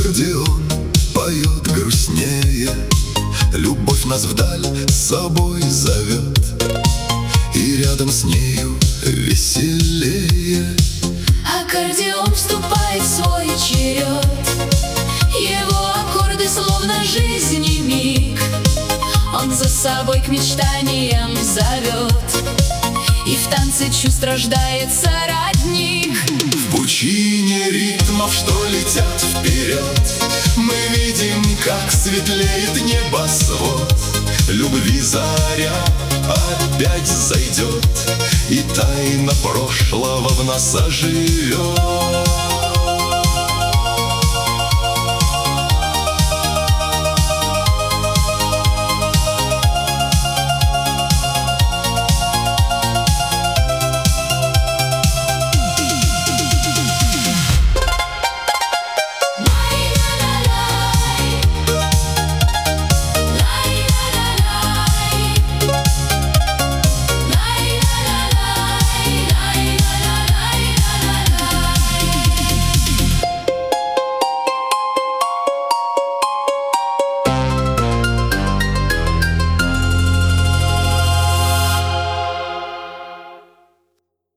Аккордеон поет грустнее, любовь нас вдаль с собой зовет, и рядом с нею веселее. Аккордеон вступает в свой черед, его аккорды словно жизни миг. Он за собой к мечтаниям зовет, и в танце чувств рождается родник. В пучине ритмов, что летят вперед, мы видим, как светлеет небосвод. Любви заря опять зайдет, и тайна прошлого в нас оживет.